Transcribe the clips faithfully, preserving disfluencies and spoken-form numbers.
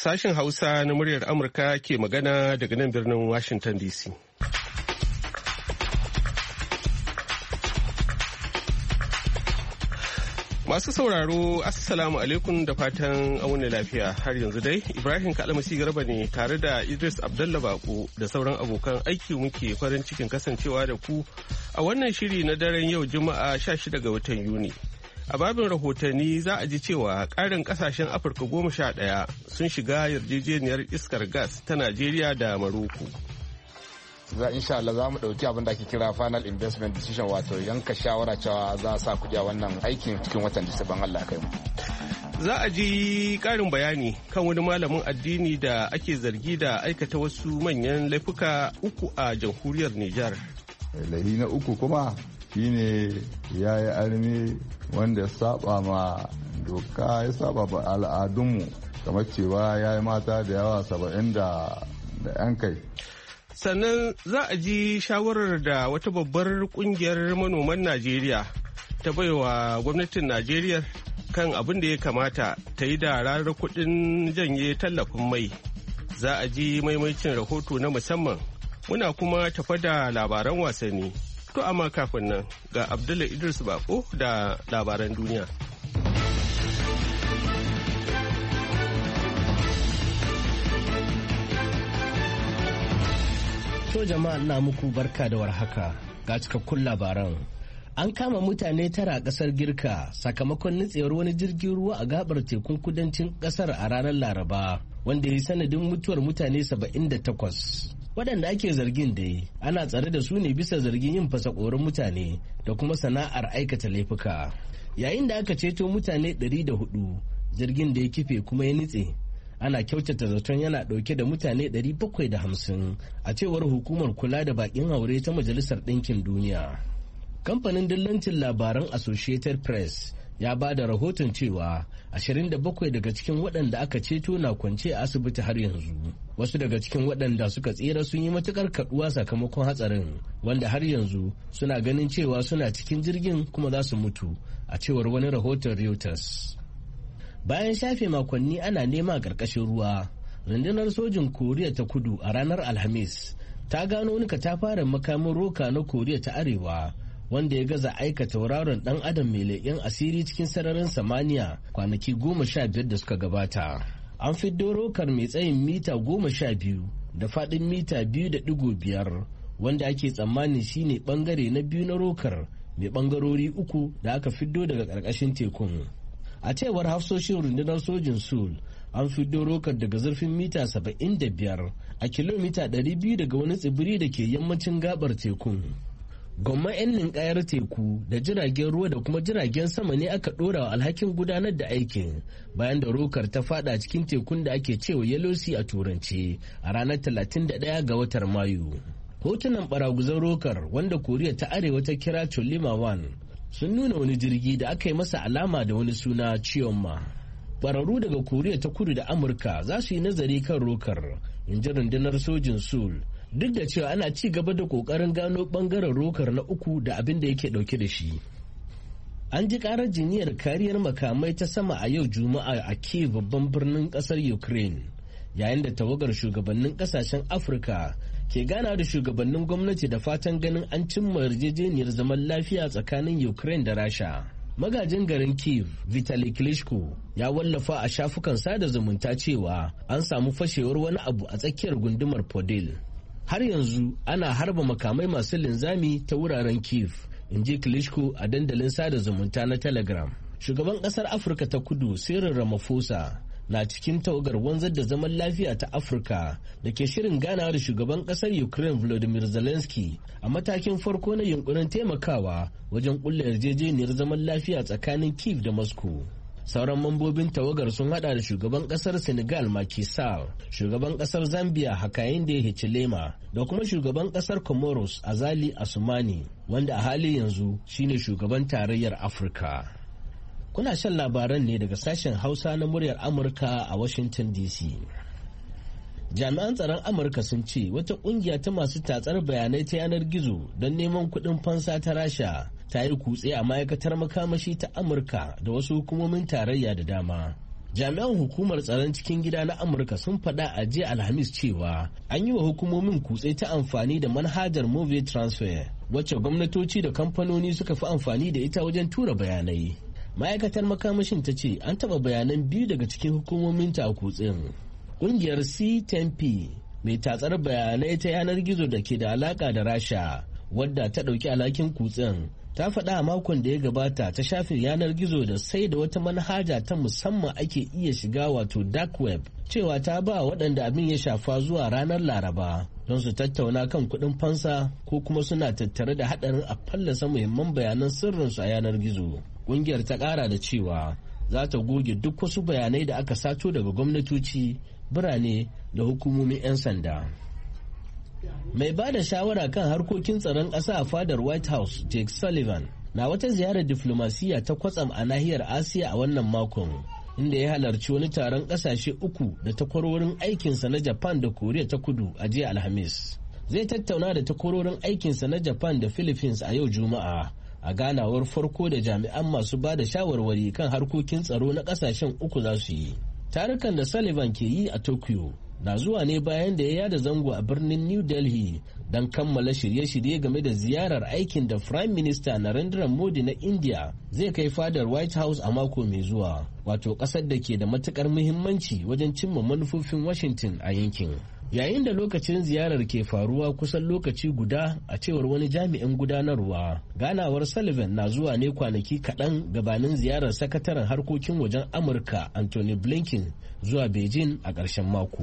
Sashen Hausa na muryar Amurka ke magana daga nan birnin Washington D C. Masu sauraro, Assalamu alaikum da fatan auna lafiya. Har yanzu dai, Ibrahim Kalmasi Garba ne tare da Idris Abdullah Bako da sauran abokan aiki muke farin cikin kasancewa da ku a wannan shiri na daren yau Juma'a sha shida ga watan Yuni. A babin rahotanni za a ji cewa ƙarin ƙasashen Afirka goma sha ɗaya sun shiga yarjejeniyar iskar gas ta Najeriya da Maroko. Za insha Allah za mu ɗauki abin da ake kira final investment decision, wato yanka shawara cewa za a sa kuɗi a wannan aikin cikin watan Disamban Allah kai mu. Za a ji ƙarin bayani kan wani malamin addini da ake zargi da aikata wasu manyan laifuka uku a jamhuriyar Nijar. Lahi na uku kuma shine ya yi armi wanda ya saba ma doka, ya saba ma al'adunmu, kamar cewa ya yi mata da yawa saba'in da yan kai. Sannan za a ji shawarar da wata babbar kungiyar manoman Najeriya ta baiwa gwamnatin Najeriya kan abin da ya kamata ta yi da ranar kuɗin janye tallafin mai. Za a ji maimaicin rahoto na musamman. Muna kuma tafa da labaran wasanni. To amma kafin nan ga Abdullahi Idris Bako da labaran duniya. To jama'a ina muku barka da warhaka ga cikakkun labaran. An kama mutane tara a kasar Girka sakamakon nutsewar wani jirgin ruwa a gabar tekun kudancin kasar a ranar Laraba, wanda ya yi sanadin mutuwar mutane saba'in da takwas. Waɗanda ake zargin dai ana tsare da su ne bisa zargin yin fasakorin mutane da kuma sana'ar aikata laifuka. Yayin da aka ceto mutane ɗari da hudu, jirgin da ya kife kuma ya nitse. Ana kyautata zaton yana ɗauke da mutane ɗari bakwai da hamsin a cewar hukumar kula da bakin haure ta Majalisar Ɗinkin Duniya. Kamfanin dillancin labaran Associated Press ya ba da rahoton cewa ashirin da bakwai daga cikin waɗanda aka ceto na kwance a asibiti har yanzu. Wasu daga cikin waɗanda suka tsira sun yi matukar kaduwa sakamakon hatsarin, wanda har yanzu suna ganin cewa suna cikin jirgin kuma za su mutu, a cewar wani rahoton Reuters. Bayan shafe makonni ana nema a ƙarƙashin ruwa, rundunar sojin Koriya ta Kudu a ranar Alhamis ta gano wani katafaren makamin roka na Koriya ta Arewa wanda ya gaza aika tauraron dan adam mai leƙen asiri cikin sararin samaniya kwanaki goma sha biyar da suka gabata. An fiddo rokar mai tsayin mita goma sha biyu da faɗin mita biyu da ɗigo biyar, wanda ake tsammanin shine ɓangare na biyu na rokar mai ɓangarori uku da aka fiddo daga ƙarƙashin tekun. A cewar hafsoshin rundunar sojin Seoul, an fiddo rokar daga zurfin mita saba'in da biyar a kilomita ɗari biyu daga wani tsibiri da ke yammacin gabar tekun. Gwamman 'yan ninkayar teku da jiragen ruwa da kuma jiragen sama ne aka ɗora wa alhakin gudanar da aikin bayan da rokar ta fada cikin tekun da ake cewa Yellow Sea a turance a ranar talatin da ɗaya ga watan Mayu. Hotunan baraguzan rokar wanda Koriya ta Arewa ta kira Cholima one sun nuna wani jirgi da aka yi masa alama da wani suna Cheonma. Ƙwararru daga Koriya ta Kudu da Amurka za su yi nazari kan rokar, in ji rundunar sojin Seoul, duk da cewa ana ci gaba da ƙoƙarin gano ɓangaren rokar na uku da abin da yake ɗauke da shi. An ji ƙarar jiniyar kariyar makamai ta sama a yau Juma'a a Kyiv, babban birnin ƙasar Ukraine, yayin da tawagar shugabannin ƙasashen Afirka ke gana da shugabannin gwamnati da fatan ganin an cimma yarjejeniyar zaman lafiya tsakanin Ukraine da Rasha. Magajin garin Kyiv, Vitali Klitschko, ya wallafa a shafukan sada zumunta cewa an samu fashewar wani abu a tsakiyar gundumar Podil. Har yanzu ana harba makamai masu linzami ta wuraren Kyiv, in ji Klitschko a dandalin sada zumunta na Telegram. Shugaban ƙasar Afirka ta Kudu, Cyril Ramaphosa, na cikin tawagar wanzar da zaman lafiya ta Afirka da ke shirin ganawa da shugaban kasar Ukraine Volodymyr Zelensky a matakin farko na yunkurin taimakawa wajen kulla yarjejeniyar zaman lafiya tsakanin Kyiv da Moscow. Sauran mambobin tawagar sun hada da shugaban kasar Senegal Macky Sall, shugaban kasar Zambia Hakainde Hichilema da kuma shugaban kasar Comoros Azali Assoumani, wanda a hali yanzu shine shugaban tarayyar Afirka. Kuna shan labaran ne daga sashen Hausa na muryar Amurka a Washington D C. Jami'an tsaron Amurka sun ce wata kungiya ta masu tatsar bayanai ta yanar gizo don neman kuɗin fansa ta Rasha ta yi kutse a ma'aikatar makamashi ta Amurka da wasu hukumomin tarayya da dama. Jami'an hukumar tsaron cikin gida na Amurka sun faɗa a jiya Alhamis cewa an yi wa hukumomin kutse ta amfani da manhajar Move Transfer wacce gwamnatoci da kamfanoni suka fi amfani da ita wajen tura bayanai. Ma'aikatar makamashin ta ce an taɓa bayanan biyu daga cikin hukumomin ta a kutsen. Ƙungiyar C ten P mai tatsar bayanai ta yanar gizo da ke da alaƙa da Rasha wadda ta ɗauki alhakin kutsen ta faɗa a makon da ya gabata ta shafin yanar gizo da sai da wata manhaja ta musamman ake iya shiga wato dark web cewa ta ba waɗanda abin ya shafa zuwa ranar Laraba don su tattauna kan kuɗin fansa ko kuma suna tattare da haɗarin a fallasa muhimman bayanan sirrinsu a yanar gizo. Ƙungiyar ta ƙara da cewa za ta goge duk wasu bayanai da aka sato daga gwamnatoci, birane da hukumomin 'yan sanda. Mai ba da shawara kan harkokin tsaron ƙasa a fadar White House, Jake Sullivan, na wata ziyarar diflomasiyya ta kwatsam a nahiyar Asiya a wannan makon, inda ya halarci wani taron ƙasashe uku da takwarorin aikinsa na Japan da Koriya ta Kudu a jiya Alhamis. Zai tattauna da takwarorin aikinsa na Japan da Philippines a yau Juma'a, a ganawar farko da jami'an masu ba da shawarwari kan harkokin tsaro na ƙasashen uku za su yi. Tarukan da Sullivan ke yi a Tokyo na zuwa ne bayan da ya yada zango a birnin New Delhi don kammala shirye-shirye game da ziyarar aikin da Prime Minister Narendra Modi na India zai kai fadar White House a mako mai zuwa, wato ƙasar da ke da matukar muhimmanci wajen cimma manufofin Washington a yankin. Yayin da lokacin ziyarar ke faruwa kusan lokaci guda a cewar wani jami'in gudanarwa, ganawar Sullivan na zuwa ne kwanaki kaɗan gabanin ziyarar sakataren harkokin wajen Amurka Anthony Blinken zuwa Beijing a ƙarshen mako.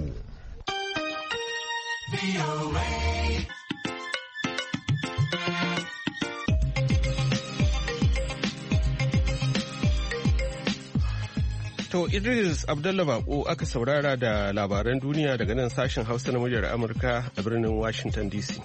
To Idris Abdullah Bako aka saurara da labaran duniya daga nan sashen Hausa na muryar Amurka a birnin Washington D C.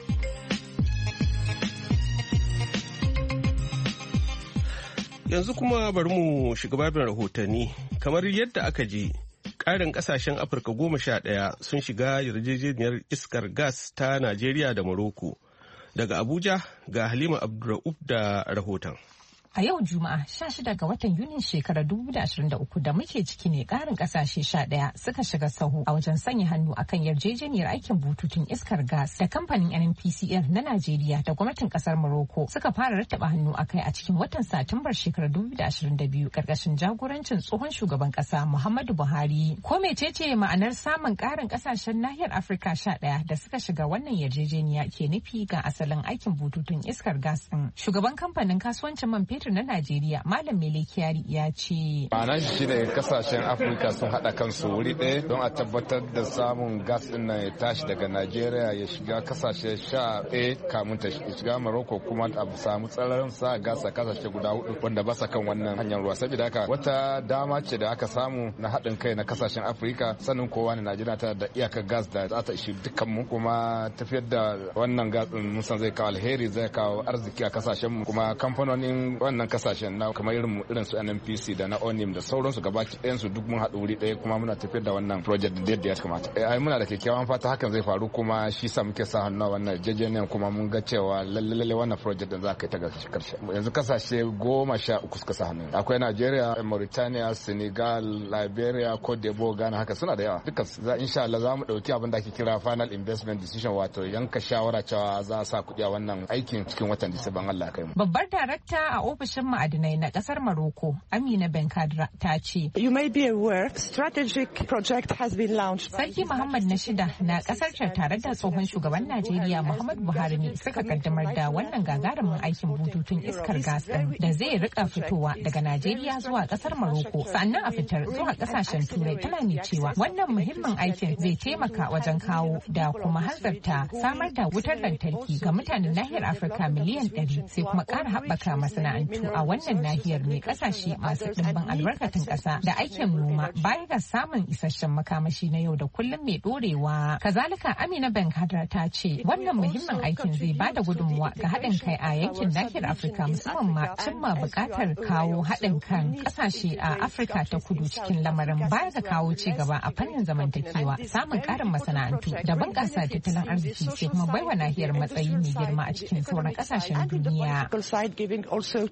Yanzu kuma bari mu shiga babin rahotanni. Kamar yadda aka ji, ƙarin ƙasashen Afirka goma sha ɗaya sun shiga yarjejeniyar iskar gas ta Najeriya da Morocco. Daga Abuja ga Halima Abdulra'uf da rahoton. A yau Juma'a sha shida ga watan Yunin shekarar dubu biyu da ashirin da uku da muke ciki ne karin kasashe sha ɗaya suka shiga sahu a wajen sanya hannu akan yarjejeniyar aikin bututun iskar gas da kamfanin N N P C L na Najeriya da gwamnatin kasar Morocco suka fara rattaba hannu akai a cikin watan Satumbar shekarar dubu biyu da ashirin da biyu karkashin jagorancin tsohon shugaban kasa Muhammadu Buhari. Ko mecece ma'anar samun karin kasashen nahiyar Afirka sha ɗaya da suka shiga wannan yarjejeniya ke nufi ga asalin aikin bututun iskar gas din? Shugaban kamfanin kasuwancin man fetur na Najeriya Malam Mele Kyari ya ce. Ma'ana shi ne kasashen Afirka sun haɗa kansu wuri ɗaya don a tabbatar da samun gas ɗin nan ya tashi daga Najeriya ya shiga kasashe sha ɗaya kamun ta shiga Morocco kuma a samu tsararin sa gas a kasashe guda hudu wanda ba sa kan wannan hanyar ruwa. Saboda haka wata dama ce da aka samu na haɗin kai na kasashen Afirka, sanin kowa ne Najeriya ta da iyakar gas da za ta ishi dukkan mu, kuma tafiyar da wannan gas ɗin musan zai kawo alheri, zai kawo arziki a kasashen mu, kuma kamfanonin wannan kasashen na kamar irin irin su N N P C da na Onim da sauransu gabaki ɗayan su duk mun haɗu wuri ɗaya kuma muna tafiyar da wannan project da yadda ya kamata. Ai muna da kyakkyawan fata hakan zai faru, kuma shi sa muke sa hannu wannan jejeniyan, kuma mun ga cewa lalle lalle wannan project da za ka yi ta karshe. Yanzu kasashe goma sha uku suka sa hannu. Akwai Nigeria, Mauritania, Senegal, Liberia, Cote d'Ivoire, Ghana, haka suna da yawa. Dukkan za insha Allah za mu dauki abin da ake kira final investment decision, wato yanka shawara cewa za a sa kuɗi a wannan aikin cikin watan Disamba Allah kai mu. Babbar darakta a ofishin ma'adinai na kasar Morocco, Amina Benkadra, ta ce. You may be aware, strategic project has been launched. Sarki Muhammad na shida na kasar tare da tsohon shugaban Najeriya Muhammad Buhari ne suka kaddamar da wannan gagarumin aikin bututun iskar gas din da zai rika fitowa daga Najeriya zuwa kasar Morocco sannan a fitar zuwa kasashen Turai. Tana ne cewa wannan muhimmin aikin zai taimaka wajen kawo da kuma hanzarta samar da wutar lantarki ga mutanen nahiyar Afirka miliyan ɗari, sai kuma ƙara haɓaka masana'antu a wannan nahiyar mai kasashe masu ɗimbin albarkatun ƙasa da aikin noma baya ga samun isasshen makamashi na yau da kullum mai ɗorewa. Kazalika Amina Benkadra ta ce wannan muhimmin aikin zai ba da gudunmuwa ga haɗin kai a yankin nahiyar Afirka, musamman ma cimma buƙatar kawo haɗin kan ƙasashe a Afirka ta kudu cikin lamarin baya ga kawo ci gaba a fannin zamantakewa, samun ƙarin masana'antu da bunƙasa tattalin arziki, sai kuma baiwa nahiyar matsayi mai girma a cikin sauran ƙasashen duniya.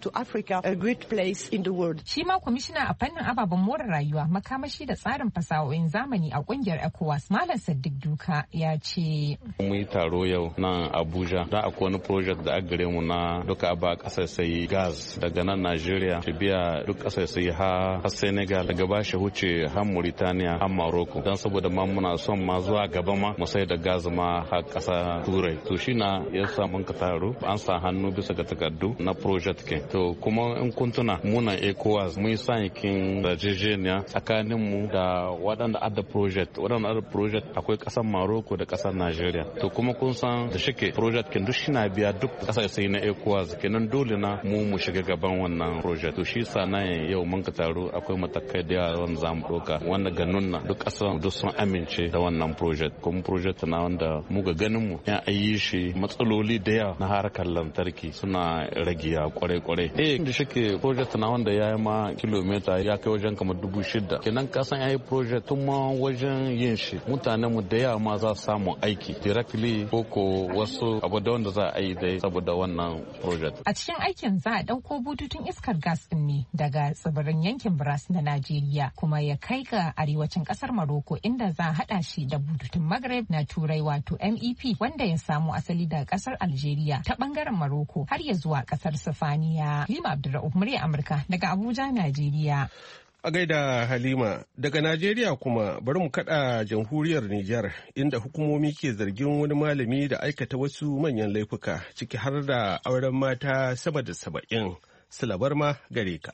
to Africa a great place in the world. Shi ma kwamishina a fannin ababen more rayuwa, makamashi da tsarin fasahohin zamani a kungiyar ECOWAS, Malam Saddiq Duka ya ce. Mun yi taro yau nan Abuja da akwai wani project da aka gare mu na duka ba kasar sai gas daga nan Najeriya shi biya duk kasar sai ha Senegal daga ba shi huce har Mauritania har Morocco dan saboda ma muna son ma zuwa gaba ma mu sai da gas ma har kasa Turai. To shi na ya sa mun ka taro an sa hannu bisa ga takardu na project ke. To kuma in kun tuna muna ECOWAS mun sa yakin rajejeniya tsakanin mu da waɗanda adda project waɗanda adda project akwai kasar Morocco da kasar Najeriya. To kuma kun san da shike project kin duk shi na biya duk kasar sai na ECOWAS kenan dole na mu mu shiga gaban wannan project. To shi sa na yau mun ka taro akwai matakai da yawa wanda zamu ɗauka wanda ga nuna duk kasar duk sun amince da wannan project. Kuma project na wanda mu ga ganin mu ya ayi shi matsaloli da yawa na harkar lantarki suna ragiya kwarai-kwarai. Eh da shike project na wanda ya yi ma kilomita ya kai wajen kamar dubu shida. Kenan ka san yayi project tun ma wajen yin shi mutanen mu da yawa ma za su samu aiki directly ko ko wasu abu da wanda za a yi dai saboda wannan project. A cikin aikin za a ɗauko bututun iskar gas ɗin ne daga tsibirin yankin Bras na Najeriya kuma ya kai ga arewacin ƙasar Morocco inda za a haɗa shi da bututun Maghreb na Turai wato M E P wanda ya samu asali daga ƙasar Algeria ta ɓangaren Morocco har ya zuwa ƙasar Sifaniya. Halima Abdulra'uf, murya Amurka daga Abuja, Najeriya. A gaida Halima, daga Najeriya kuma bari mu kada jamhuriyar Nijar inda hukumomi ke zargin wani malami da aikata wasu manyan laifuka ciki har da auren mata sama da saba'in. Silabar ma gare ka.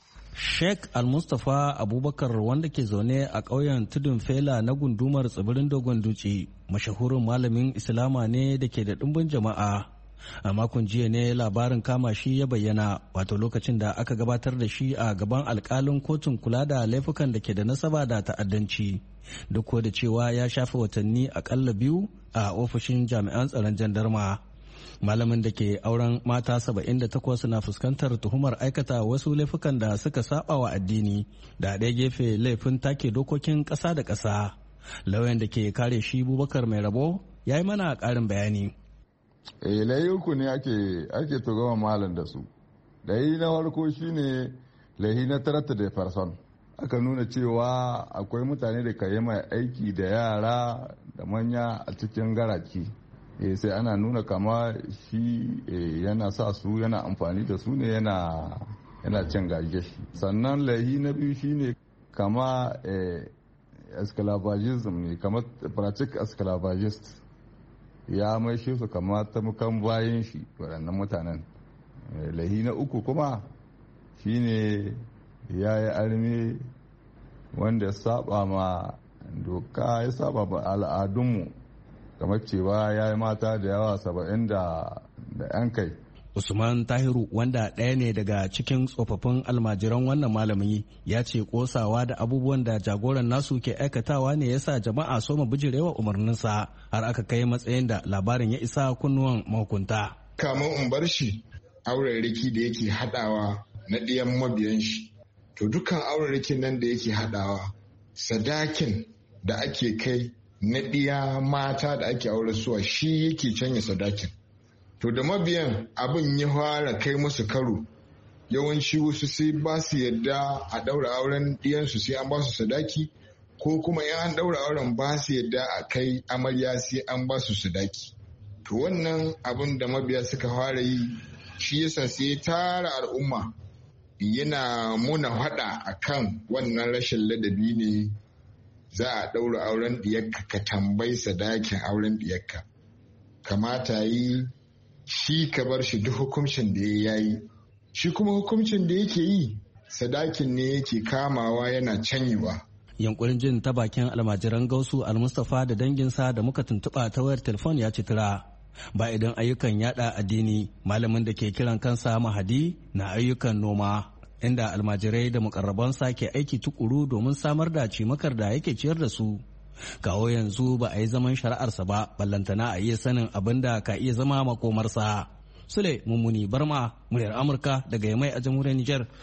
Sheikh Al-Mustapha Abubakar wanda ke zaune a ƙauyen Tudun Fela na gundumar tsibirin Dogon Dutse, mashahurin malamin Islama ne da ke da ɗumbin jama'a. A makon jiya ne labarin kama shi ya bayyana, wato lokacin da aka gabatar da shi a gaban alkalin kotun kula da laifukan da ke da nasaba da ta'addanci, duk da cewa ya shafe watanni akalla biyu a ofishin jami'an tsaron jandarma. Malamin da ke auren mata saba'in da takwas na fuskantar tuhumar aikata wasu laifukan da suka saba wa addini da ɗaya gefe laifin take dokokin ƙasa da ƙasa. Lauyan da ke kare shi Bubakar Mai Rabo ya yi mana ƙarin bayani. eh layi uku ne ake ake tugama malam da su. Layi na farko shine layi na tarata da farson. Aka nuna cewa akwai mutane da ka yi mai aiki da yara da manya a cikin garaki. Eh sai ana nuna kama shi yana sa su yana amfani da su ne yana yana cin gaje shi. Sannan layi na biyu shine kama esclavagism ne, kama pratic esclavagist. Ya maishe su kama tamukan bayan shi waɗannan mutanen. Lahi na uku kuma shine ya yi arme wanda ya saba ma doka, ya saba ma al'adunmu, kamar cewa ya yi mata da yawa saba'in da yan kai. Usman Tahiru wanda ɗaya ne daga cikin tsofaffin almajiran wannan malami ya ce kosawa da abubuwan da jagoran nasu ke aikatawa ne ya sa jama'a soma bijirewa umarninsa har aka kai matsayin da labarin ya isa kunnuwan mahukunta. Kamun in bar shi aurariki da yake haɗawa na ɗiyan mabiyan shi, to dukkan aurarikin nan da yake haɗawa sadakin da ake kai na ɗiya mata da ake aure suwa shi yake canya sadakin. To da mabiyan abin ya fara kai musu karo, yawanci wasu sai ba su yadda a ɗaura auren ɗiyansu sai an ba su sadaki, ko kuma in an ɗaura auren ba su yadda a kai amarya sai an ba su sadaki. To wannan abin da mabiya suka fara yi shi yasa sai ya tara al'umma yana muna faɗa a kan wannan rashin ladabi ne. Za a ɗaura auren ɗiyarka ka tambayi sadakin auren ɗiyarka. Kamata yi shi ka bar shi duk hukuncin da ya yi, shi kuma hukuncin da yake yi sadakin ne yake kamawa yana canyewa. Yankurin jin ta bakin almajiran Gausu Al-Mustapha da danginsa da muka tuntuɓa ta wayar telefon ya ci tura. Ba idan ayyukan yada addini, malamin da ke kiran kansa Mahadi na ayyukan noma, inda almajirai da mukarrabansa ke aiki tukuru domin samar da cimakar da yake ciyar da su. Kawo yanzu ba a yi zaman shari'arsa ba, ballantana a iya sanin abin da ka iya zama makomarsa. Sule Mummuni Barma, muryar Amurka daga Yamai a jamhuriyar Nijar.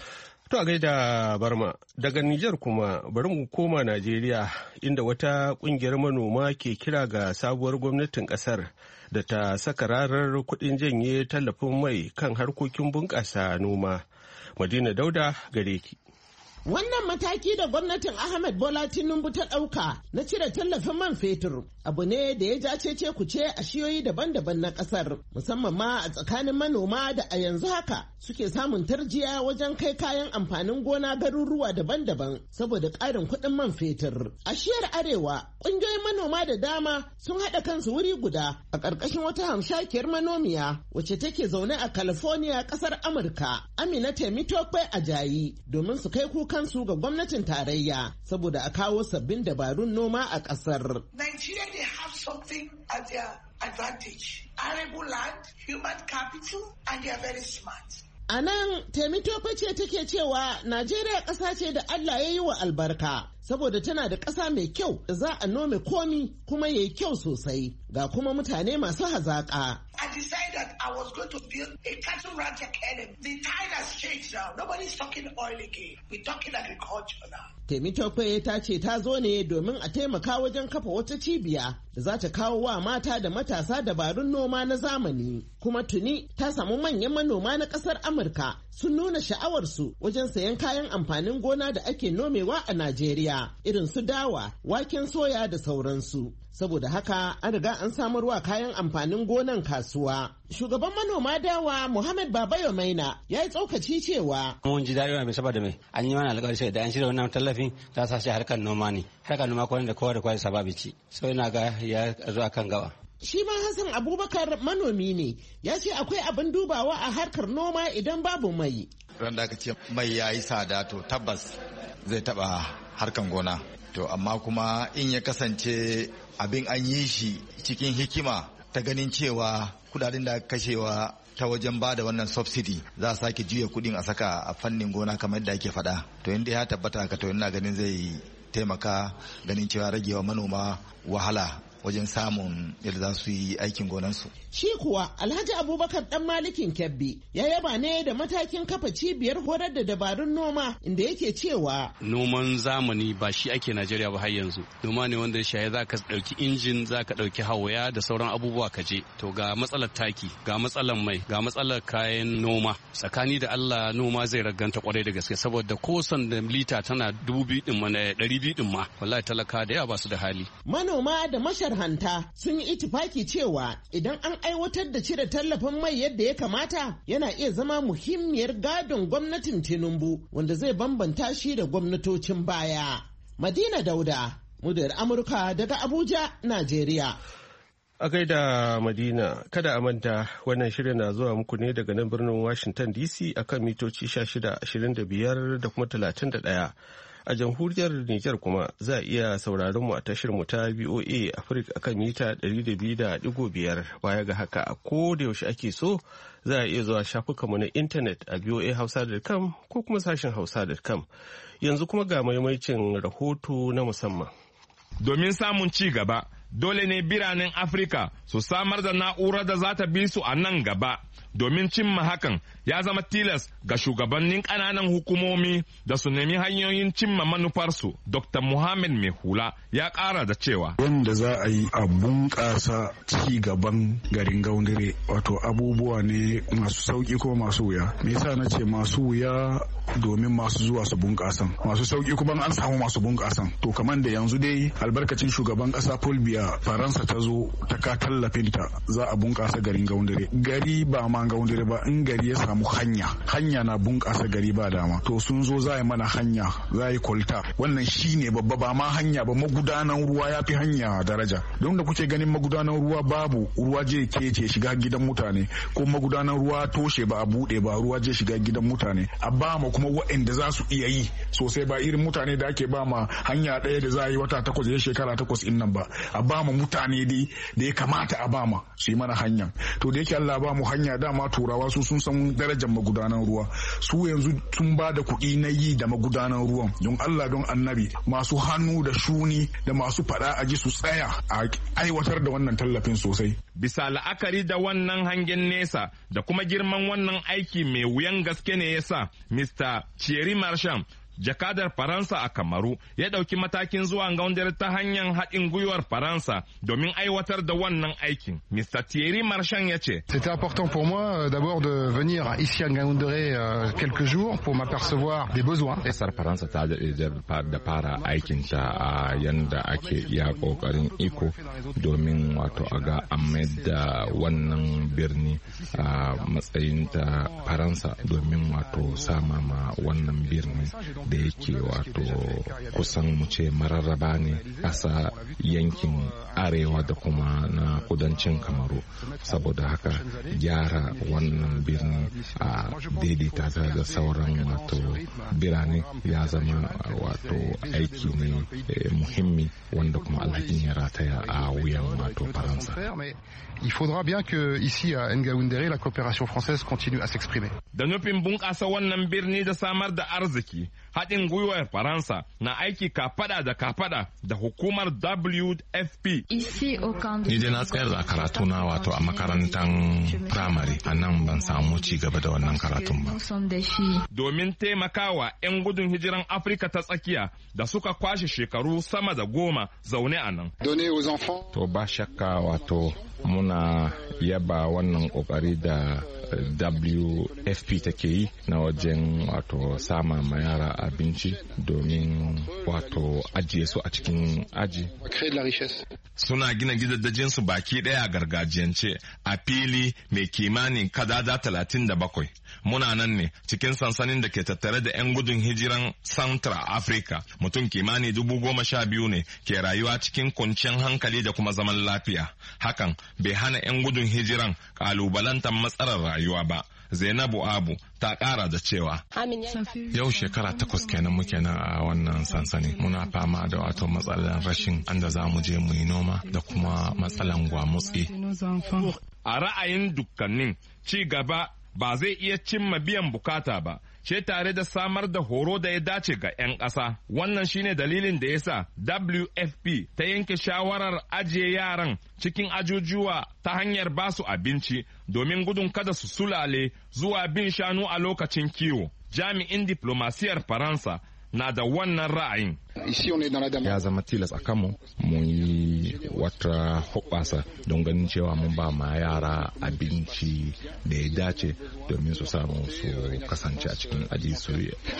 To a gaida Barma, daga Nijar kuma bari mu koma Najeriya inda wata kungiyar manoma ke kira ga sabuwar gwamnatin kasar da ta saka rarar kuɗin janye tallafin mai kan harkokin bunƙasa noma. Madina Dauda gare ki. Wannan mataki da gwamnatin Ahmed Bola Tinubu ta ɗauka na cire tallafin man fetur abu ne da ya ja cece kuce a shiyoyi daban-daban na ƙasar, musamman ma a tsakanin manoma da a yanzu haka suke samun tarjiya wajen kai kayan amfanin gona garuruwa daban-daban saboda ƙarin kuɗin man fetur. A shiyar Arewa, ƙungiyoyin manoma da dama sun haɗa kansu wuri guda a ƙarƙashin wata hamshakiyar manomiya wacce take zaune a California, ƙasar Amurka, Amina Temitope Ajayi, domin su kai kuka kansu ga gwamnatin tarayya saboda a kawo sabbin dabarun noma a ƙasar. Nigeria, they have something at their advantage. Arable land, human capital, and they are very smart. A nan, Temitope ce take cewa Najeriya ƙasa ce da Allah ya yi wa albarka, saboda tana da ƙasa mai kyau da za a nome komi kuma ya yi kyau sosai, ga kuma mutane masu hazaƙa. I decided that I was going to build a cattle ranch academy. The tide has changed now. Nobody's talking oil again. We're talking agriculture now. Temitope ta ce ta zo ne domin a taimaka wajen kafa wata cibiya da za ta kawo wa mata da matasa dabarun noma na zamani. Kuma tuni ta samu manyan manoma na ƙasar Amurka sun nuna sha'awarsu wajen sayan kayan amfanin gona da ake nomewa a Najeriya, irin su dawa, waken soya da sauransu. Saboda haka an riga an samarwa kayan amfanin gonan kasuwa. Shugaban manoma dawa Muhammad Babayo Maina ya yi tsokaci cewa mun ji daɗi mai saboda mai an yi mana alƙawari sai da an shirya wannan tallafin ta sa shi harkar noma ne. Harkar noma kwanan da kowa da kowa sababi ci. So ina ga ya zo akan gaba. Shi ma Hassan Abubakar manomi ne, ya ce akwai abin dubawa a harkar noma idan babu mai. Ran da aka ce mai ya yi tsada to tabbas zai taɓa harkan gona. To amma kuma in ya kasance abin an yi shi cikin hikima ta ganin cewa kudaden da kashewa ta wajen ba da wannan subsidy za a sake juya kudin a saka a fannin gona kamar da ake faɗa. To inda ya tabbata haka to ina ganin zai taimaka ganin cewa ragewa manoma wahala wajen samun yadda za su yi aikin gonansu. Shi kuwa Alhaji Abubakar Dan Malikin Kebbi ya yaba ne da matakin kafa cibiyar horar da dabarun noma inda yake cewa noman zamani ba shi ake Najeriya ba har yanzu. Noma ne wanda ya shaye za ka ɗauki injin, za ka ɗauki hawaya da sauran abubuwa ka je. To ga matsalar taki, ga matsalar mai, ga matsalar kayan noma. Tsakani da Allah noma zai raganta kwarai da gaske saboda kosan da lita tana dubu biyu din ma ɗari biyu din ma. Wallahi talaka da yawa ba su da hali. Manoma da masharhanta sun yi itifaki cewa idan an aiwatar da cire tallafin mai yadda ya kamata yana iya zama muhimmiyar gadon gwamnatin Tinubu wanda zai bambanta shi da gwamnatocin baya. Madina Dauda, muryar Amurka daga Abuja, Najeriya. A gaida Madina, kada a manta wannan shirin na zuwa muku ne daga nan birnin Washington D C akan mitoci sha shida, ashirin da biyar da kuma talatin da ɗaya. A jamhuriyar Nijar kuma za a iya sauraron mu a tashar mu ta B O A Africa akan mita ɗari da biyu da ɗigo biyar. Baya ga haka a ko da yaushe ake so za a iya zuwa shafukanmu na intanet a b o a hausa dot com ko kuma sashen hausa dot com. Yanzu kuma ga maimaicin rahoto na musamman. Domin samun ci gaba, dole ne biranen Afirka su samar da na'urar da za ta bi su a nan gaba. Domin cimma hakan ya zama tilas ga shugabannin ƙananan hukumomi da su nemi hanyoyin cimma manufarsu. Dokta Muhammad Mai Hula ya ƙara da cewa wanda za a yi a bunƙasa ci gaban garin Gaundare, wato abubuwa ne masu sauƙi ko masu wuya. Me yasa na ce masu wuya? Domin masu zuwa su bunƙasan, masu sauƙi kuma an samu masu bunƙasan. To kamar da yanzu dai albarkacin shugaban ƙasa Paul Biya Faransa ta zo ta ka tallafinta za a bunƙasa garin Gaundare. Gari ba ma Gaundare ba, in gari ya samu hanya hanya na bunƙasa gari ba dama. To sun zo za a yi mana hanya, za a yi kwalta. Wannan shine babba, ba ma hanya ba, magudanan ruwa ya fi hanya daraja. Don da kuke ganin magudanan ruwa babu ruwa je kece shiga gidan mutane, ko magudanan ruwa toshe ba a buɗe ba ruwa je shiga gidan mutane. A ba ma kuma waɗanda za su iya yi sosai, ba irin mutane da ake ba ma hanya ɗaya da za a yi wata takwas ya shekara takwas in nan ba. A ba mu mutane dai da ya kamata a ba ma su yi mana hanya. To da yake Allah ba mu hanya, dama turawa su sun san darajar magudanan ruwa, su yanzu sun ba da kuɗi na yi da magudanan ruwan. Don Allah don annabi masu hannu da shuni da masu faɗa a ji su tsaya a aiwatar da wannan tallafin sosai. Bisa la'akari da wannan hangen nesa da kuma girman wannan aiki mai wuyan gaske ne yasa Mister Thierry Marchand, jakadar Faransa a Kamaru, ya ɗauki matakin zuwa Ngaoundéré ta hanyar haɗin gwiwar Faransa domin aiwatar da wannan aikin. Mister Thierry Marchand ya ce, C'était important pour moi d'abord de venir ici à Ngaoundéré quelques jours pour m'apercevoir des besoins. Ƙasar Faransa ta da fara aikinta a yanda ake iya ƙoƙarin iko domin wato a ga an da wannan birni a matsayin ta Faransa domin wato sama ma wannan birni da yake wato kusan mu ce mararraba ne ƙasa yankin arewa da kuma na kudancin Kamaru. Saboda haka gyara wannan birni a daidaita ta da sauran wato birane ya zama wato aiki ne muhimmi wanda kuma alhakin ya rataya a wuyan wato Faransa. Il faudra bien que ici à Ngaoundéré la coopération française continue à s'exprimer. Da nufin bunƙasa wannan birni da samar da arziki, haɗin gwiwar Faransa na aiki kafada da kafada da hukumar W F P. Ni dai na tsayar da karatu na wato a makarantar firamare, a nan ban samu ci gaba da wannan karatun ba. Domin taimakawa 'yan gudun hijiran Afirka ta tsakiya da suka kwashe shekaru sama da goma zaune a nan. To ba shakka wato muna yaba wannan kokari da W F P take yi na wajen wato sama ma yara abinci domin wato ajiye su a cikin aji. Suna gina gidajen su baki daya a gargajiyance a fili mai kimanin kadada talatin da bakwai. Muna nan ne cikin sansanin da ke tattare da 'yan gudun hijiran Central Africa. Mutum kimani dubu goma sha biyu ne ke rayuwa cikin kwanciyar hankali da kuma zaman lafiya. Hakan bai hana 'yan gudun hijiran kalubalantar matsalar rayuwa ba. Zainabu Abu ta kara da cewa yau shekara takwas kenan muke na a wannan sansani, muna fama da wato matsalar rashin anda za mu je mu yi noma da kuma matsalan gwamutse. A ra'ayin dukkanin ci gaba ba zai iya cimma biyan bukata ba, ce tare da samar da horo da ya dace ga 'yan ƙasa. Wannan shine dalilin da ya sa W F P ta yanke shawarar ajiye yaran cikin ajujuwa ta hanyar basu abinci domin gudun kada su sulale zuwa bin shanu a lokacin kiwo. Jami'in diplomasiyar Faransa na da wannan ra'ayin. Ya zama tilas a kanmu mu yi wata hoɓasa don ganin cewa mun ba ma yara abinci da ya dace domin su samu su kasance a cikin aji su.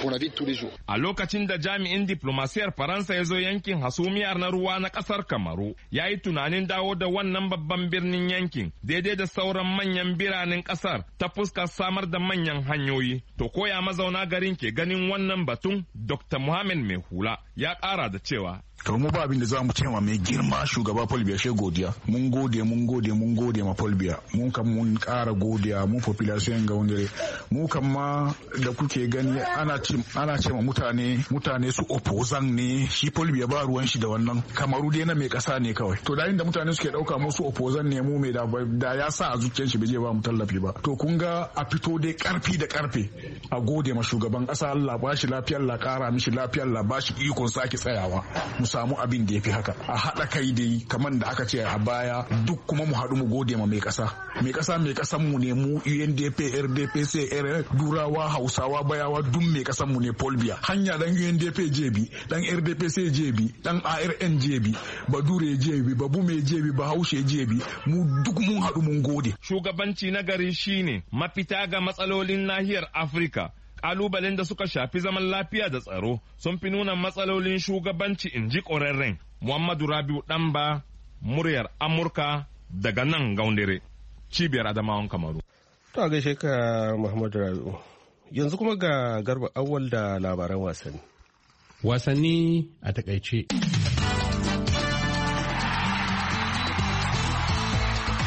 A lokacin da jami'in diplomasiyar Faransa ya zo yankin hasumiyar na ruwa na ƙasar Kamaru, ya yi tunanin dawo da wannan babban birnin yankin daidai da sauran manyan biranen ƙasar ta fuskar samar da manyan hanyoyi. To koya mazauna garin ke ganin wannan batun? Dokta Muhammad Mai Hula ya ƙara da cewa to mu ba abin da za mu ce ma mai girma shugaba Paul Biya she godiya, mun gode mun gode mun gode ma Paul Biya, mun kan mun ƙara godiya mu population Ngaoundéré, mu kan ma da kuke gani ana ce ana ce ma mutane mutane su opposant ne, shi Paul Biya ba ruwan shi da wannan. Kamaru dai na mai ƙasa ne kawai. To da inda mutane suke ɗauka musu opposant ne mu mai da da ya sa a zuciyar shi bai je ba mu tallafi ba. To kun ga a fito dai ƙarfi da ƙarfe a gode ma shugaban ƙasa, Allah ba shi lafiya, Allah ƙara mishi lafiya, Allah ba shi ikon sake tsayawa mu samu abin da ya fi haka. A haɗa kai dai kamar da aka ce a baya duk kuma mu haɗu mu gode ma mai ƙasa. Mai ƙasa mai ƙasan mu ne mu U N D P, R D P C, R Durawa, Hausawa, Bayawa duk mai ƙasan mu ne Paul Biya. Hanya dan U N D P J B, dan R D P C J B, dan A R N J B, Badure J B, Babume J B, Bahaushe J B, mu duk mun haɗu mun gode. Shugabanci na gari shine mafita ga matsalolin nahiyar Afirka. Ƙalubalen da suka shafi zaman lafiya da tsaro sun fi nuna matsalolin shugabanci, in ji ƙwararren. Muhammadu Rabiu Ɗanba, muryar Amurka daga nan Ngaoundéré, cibiyar Adamawan Kamaru. To a gaishe ka Muhammadu Rabiu. Yanzu kuma ga Garba Awwal da labaran wasanni. Wasanni a takaice.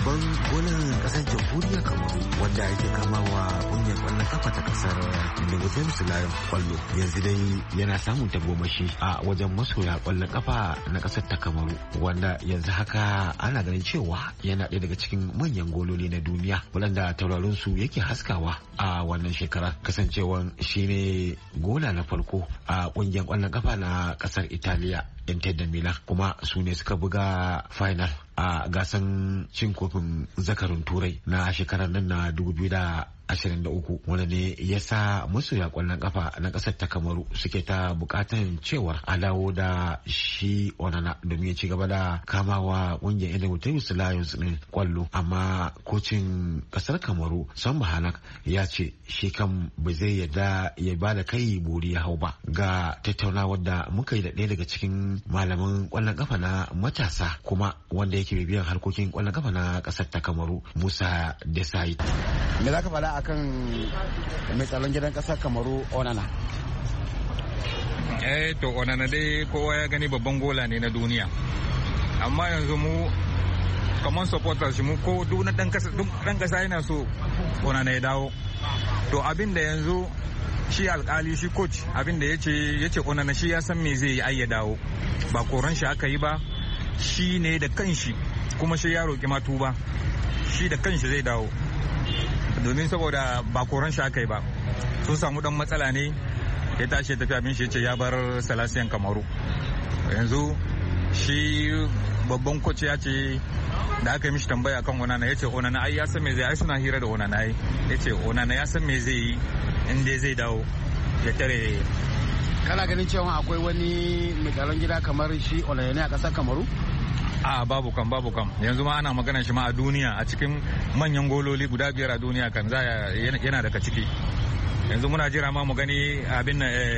babban golan kasar jamhuriyar Kamaru wanda yake kamawa kungiyar kwallon kafa ta kasar Indomitable Lions kwallo yanzu dai yana samun tagomashi a wajen masoya kwallon kafa na kasar ta Kamaru, wanda yanzu haka ana ganin cewa yana ɗaya daga cikin manyan gololi na duniya waɗanda tauraron su yake haskawa a wannan shekara, kasancewan shine gola na farko a kungiyar kwallon kafa na kasar Italiya Inter da Milan, kuma su ne suka buga final a gasan cin kofin zakarun turai na shekarar nan na dubu biyu da ashirin da uku, wanda ne ya sa masoya kwallon kafa na kasar ta Kamaru suke ta bukatan cewar a dawo da shi Onana domin ya ci gaba da kamawa kungiyar Indomitable Lions din kwallo, amma kocin kasar Kamaru Samba Hanak ya ce shi kan ba zai yarda ya ba da kai buri ya hau ba. Ga tattaunawar da muka yi da ɗaya daga cikin malaman kwallon kafa na matasa kuma wanda yake bibiyan harkokin kwallon kafa na kasar ta Kamaru, Musa Desai. Me za ka faɗa akan mai tsaron gidan kasar Kamaru Onana? Eh to Onana dai kowa ya gani babban gola ne na duniya, amma yanzu mu kamar supporters mu ko duk na dan kasa duk dan kasa yana so Onana ya dawo. To abin da yanzu shi alkali shi coach abin da yace yace Onana shi ya san me zai yi ai ya dawo, ba koran shi aka yi ba, shi ne da kanshi kuma shi ya roki matu ba, shi da kanshi zai dawo domin saboda ba koran shi aka yi ba, sun samu dan matsala ne ya tashi tafi abin shi ce ya bar Salasiyan Kamaru. Yanzu shi babban coach ya ce da aka yi mishi tambaya kan Onana ya ce Onana ai ya san me zai, ai suna hira da Onana ai ya ce Onana ya san me zai yi inda zai dawo ya tare. Kana ganin cewa akwai wani mai tsaron gida kamar shi Onana ne a kasar Kamaru? A babu kam babu kam yanzu ma ana magana shi ma a duniya, a cikin manyan gololi guda biyar a duniya kan za yana daga ciki. Yanzu muna jira ma mu gani abin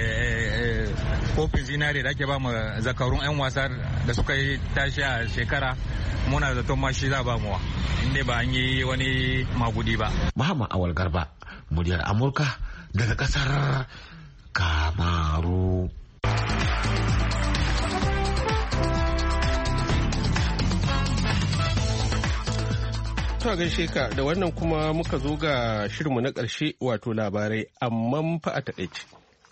kofin zinare da ake ba mu zakarun 'yan wasa da suka yi tashi a shekara, muna zaton ma shi za ba muwa inda ba an yi wani magudi ba. Muhammad Awal Garba, muryar Amurka daga kasar Kamaru. To gaishe ka da wannan kuma muka zo ga shirinmu na ƙarshe wato labarai amma fa a taƙaice.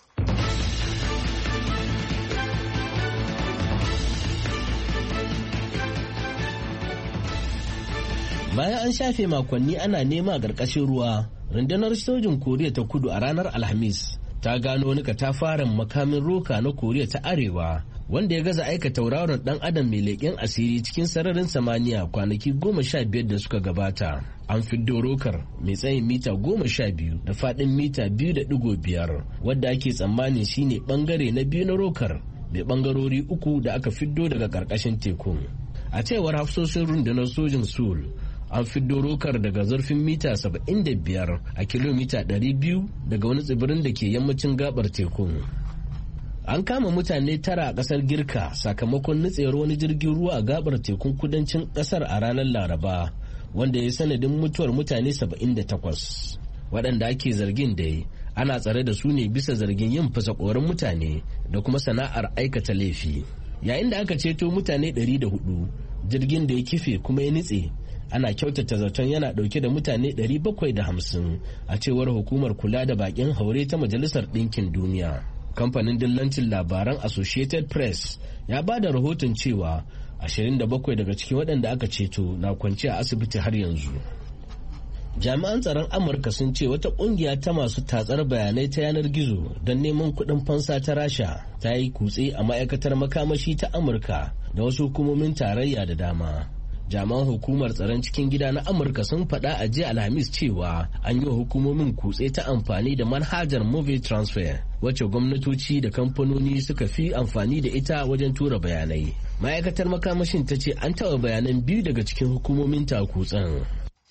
Bayan an shafe makonni ana nema a ƙarƙashin ruwa, rundunar sojin Koriya ta Kudu a ranar Alhamis ta gano wani katafaren makamin roka na Koriya ta Arewa wanda ya gaza aika tauraron dan adam mai leƙen asiri cikin sararin samaniya kwanaki goma sha biyar da suka gabata. An fiddo rokar mai tsayin mita goma sha biyu da faɗin mita biyu da ɗigo biyar wadda ake tsammanin shine ɓangare na biyu na rokar mai ɓangarori uku da aka fiddo daga ƙarƙashin teku. A cewar hafsoshin rundunar sojin Seoul, an fiddo rokar daga zurfin mita saba'in da biyar a kilomita ɗari biyu daga wani tsibirin da ke yammacin gabar tekun. An kama mutane tara a kasar Girka sakamakon nutsewar wani jirgin ruwa a gabar tekun kudancin kasar a ranar Laraba, wanda ya sanadin mutuwar mutane saba'in da takwas. Waɗanda ake zargin dai ana tsare da su ne bisa zargin yin fasakorin mutane da kuma sana'ar aikata laifi. Yayin da aka ceto mutane ɗari da hudu, jirgin da ya kife kuma ya nutse ana kyautata zaton yana ɗauke da mutane ɗari bakwai da hamsin a cewar hukumar kula da bakin haure ta Majalisar Ɗinkin Duniya. Kamfanin dillancin labaran Associated Press ya ba da rahoton cewa ashirin da bakwai daga cikin waɗanda aka ceto na kwanci a asibiti har yanzu. Jami'an tsaron Amurka sun ce wata ƙungiya ta masu tatsar bayanai ta yanar gizo don neman kuɗin fansa ta Rasha ta yi kutse a ma'aikatar makamashi ta Amurka da wasu hukumomin tarayya da dama. Jami'an hukumar tsaron cikin gida na Amurka sun faɗa a jiya Alhamis cewa an yi wa hukumomin kutse ta amfani da manhajar Movie Transfer wacce gwamnatoci da kamfanoni suka fi amfani da ita wajen tura bayanai. Ma'aikatar makamashin ta ce an taɓa bayanan biyu daga cikin hukumomin ta kutsen.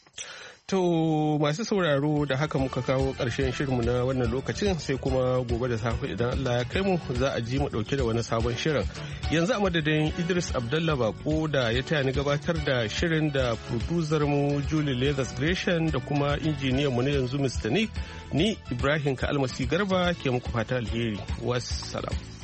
To masu sauraro da haka muka kawo ƙarshen shirinmu na wannan lokacin, sai kuma gobe da safe idan Allah ya kai mu za a ji mu ɗauke da wani sabon shirin. Yanzu a madadin Idris Abdallah Bako da ya taya ni gabatar da shirin da producer mu Julie Leathers Gresham da kuma injiniyan mu na yanzu Mister Nick, ni Ibrahim Ka'almasi Garba ke muku fata alheri. Wassalam.